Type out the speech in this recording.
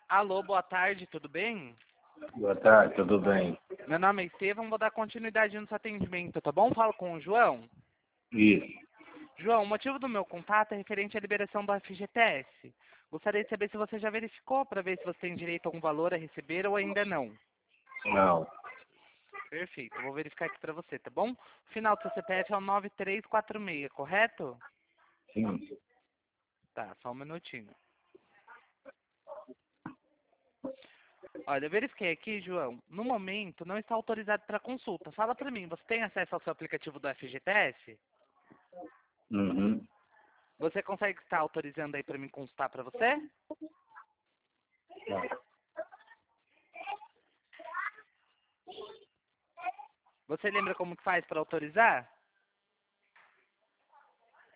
Alô, boa tarde, tudo bem? Boa tarde, tudo bem? Meu nome é Estevam, vou dar continuidade no seu atendimento, tá bom? Falo com o João. Isso. João, o motivo do meu contato é referente à liberação do FGTS. Gostaria de saber se você já verificou para ver se você tem direito a algum valor a receber ou ainda não. Não. Perfeito, vou verificar aqui para você, tá bom? O final do seu CPF é o 9346, correto? Sim. Tá, só um minutinho. Olha, eu verifiquei aqui, João. No momento, não está autorizado para consulta. Fala para mim, você tem acesso ao seu aplicativo do FGTS? Uhum. Você consegue estar autorizando aí para mim consultar para você? Tá. Você lembra como que faz para autorizar?